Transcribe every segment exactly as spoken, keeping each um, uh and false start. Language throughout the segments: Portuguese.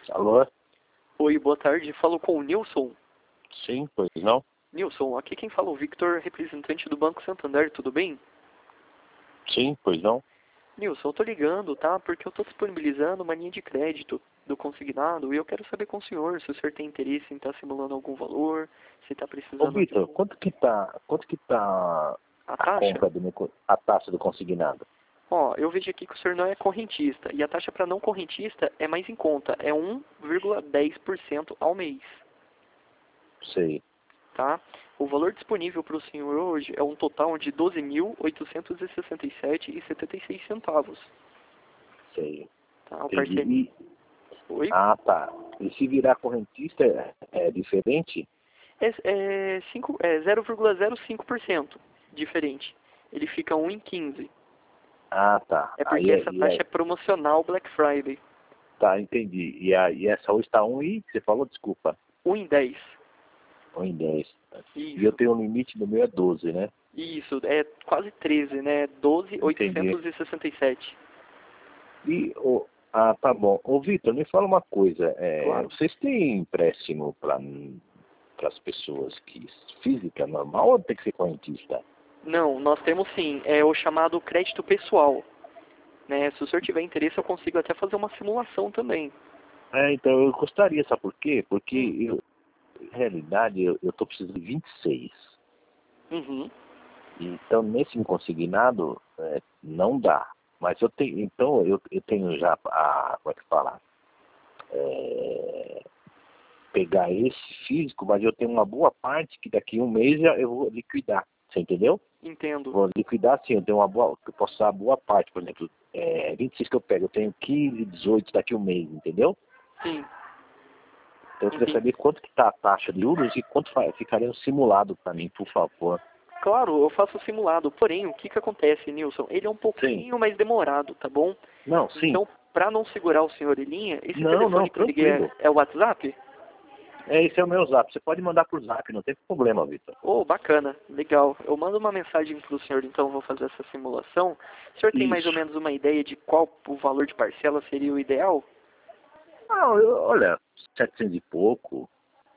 Alô? Oi, boa tarde. Falo com o Nilson. Sim, pois não? Nilson, aqui quem fala é o Victor, representante do Banco Santander, tudo bem? Sim, pois não? Nilson, eu tô ligando, tá? Porque eu tô disponibilizando uma linha de crédito do consignado e eu quero saber com o senhor se o senhor tem interesse em estar simulando algum valor, se está Ô, precisando de Vitor, quanto que tá, quanto que tá a a taxa. compra do meu, co- a taxa do consignado? Ó, eu vejo aqui que o senhor não é correntista e a taxa para não correntista é mais em conta, é um vírgula dez por cento ao mês, Sei, tá? O valor disponível para o senhor hoje é um total de doze mil oitocentos e sessenta e sete reais e setenta e seis centavos, sei. tá? O Entendi. parceiro... E, Oi? ah, tá. E se virar correntista é, é diferente? É, é, cinco- é zero vírgula zero cinco por cento diferente. Ele fica um em quinze. Ah, tá. É Aí porque é, essa e taxa é, é promocional Black Friday. tá, entendi. E, a, e essa hoje está um e, você falou, desculpa, um em dez. um em dez. E eu Isso. tenho um limite no meu é doze, né? Isso. É quase treze, né? doze mil Entendi. oitocentos e sessenta e sete. E, o ah, tá bom. Ô, Vitor, me fala uma coisa. É, Claro. vocês têm empréstimo para as pessoas que física normal ou tem que ser correntista? Não, nós temos sim. É o chamado crédito pessoal. Né? Se o senhor tiver interesse, eu consigo até fazer uma simulação também. É, então eu gostaria, sabe por quê? Porque Hum. eu, na realidade eu estou precisando de vinte e seis. Uhum. Então nesse consignado é, não dá. Mas eu tenho, então eu, eu tenho já a, como é que fala? É, pegar esse físico, mas eu tenho uma boa parte que daqui a um mês já eu vou liquidar. Você entendeu? Entendo. Vou liquidar sim, eu tenho uma boa, eu posso dar uma boa parte, por exemplo, é, vinte e seis que eu pego, eu tenho quinze, dezoito daqui a um mês, entendeu? Sim. Então eu queria Entendi. saber quanto que está a taxa de juros e quanto fa- ficaria um simulado para mim, por favor. Claro, eu faço o simulado. Porém, o que que acontece, Nilson? Ele é um Sim. pouquinho mais demorado, tá bom? Não, sim. Então, para não segurar o senhor em linha, esse Não, não, telefone que eu liguei é, tranquilo. é o WhatsApp? É, esse é o meu zap. Você pode mandar por zap, não tem problema, Vitor. Oh, bacana, legal. Eu mando uma mensagem para o senhor, então vou fazer essa simulação. O senhor tem mais ou Isso. menos uma ideia de qual o valor de parcela seria o ideal? Ah, eu- olha, setecentos e pouco,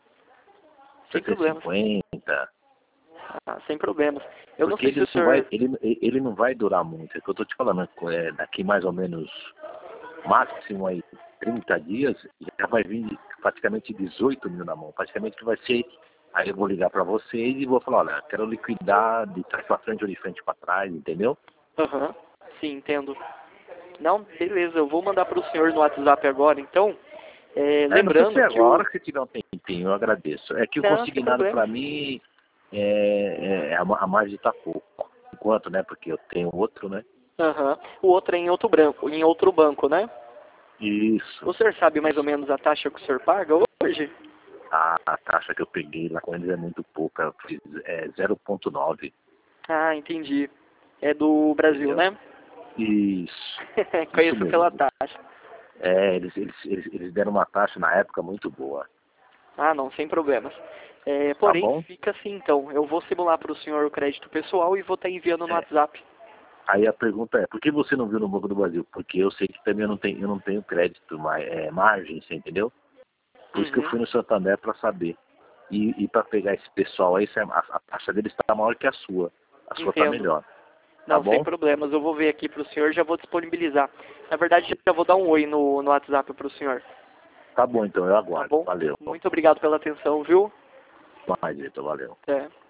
Sem problemas. setecentos e cinquenta. Ah, sem problemas. Eu não Porque sei se ele o não vai, senhor... ele, ele não vai durar muito. É que eu tô te falando, é, daqui mais ou menos, máximo aí, trinta dias, já vai vir praticamente dezoito mil na mão. Praticamente que vai ser, aí eu vou ligar para vocês e vou falar, olha, quero liquidar de trás para frente ou de frente para trás, entendeu? Aham, sim, entendo. Não, beleza, eu vou mandar para o senhor no WhatsApp agora, então. É, É, não precisa lembrando ser que agora, o... que se tiver um tempinho, eu agradeço. É que o Não, sem consignado para problemas. mim, é, é, a, ma- a margem está pouco. Enquanto, né, porque eu tenho outro, né? Aham. O outro é em outro branco, em outro banco, né? Isso. O senhor sabe mais ou menos a taxa que o senhor paga hoje? A, a taxa que eu peguei lá com eles é muito pouca, eu fiz é zero vírgula nove, Ah, entendi. É do Brasil, entendeu? né? Isso, isso Conheço pela mesmo. taxa. É, eles, eles, eles, eles deram uma taxa na época muito boa, Ah, não, sem problemas. É, tá porém, bom? fica assim então. Eu vou simular para o senhor o crédito pessoal e vou estar enviando no É. WhatsApp. Aí a pergunta é, por que você não viu no Banco do Brasil? Porque eu sei que também eu não tenho, eu não tenho crédito, mas, é, margem, você entendeu? Por isso que eu Uhum, fui no Santander para saber. E, e para pegar esse pessoal aí, a, a taxa deles está maior que a sua. A sua está entendo. melhor, tá Não, sem bom? problemas. Eu vou ver aqui para o senhor e já vou disponibilizar. Na verdade, já vou dar um oi no, no WhatsApp para o senhor. Tá bom, então, eu Tá aguardo. bom? Valeu. Muito obrigado pela atenção, viu? Mais, Vitor, valeu. Até.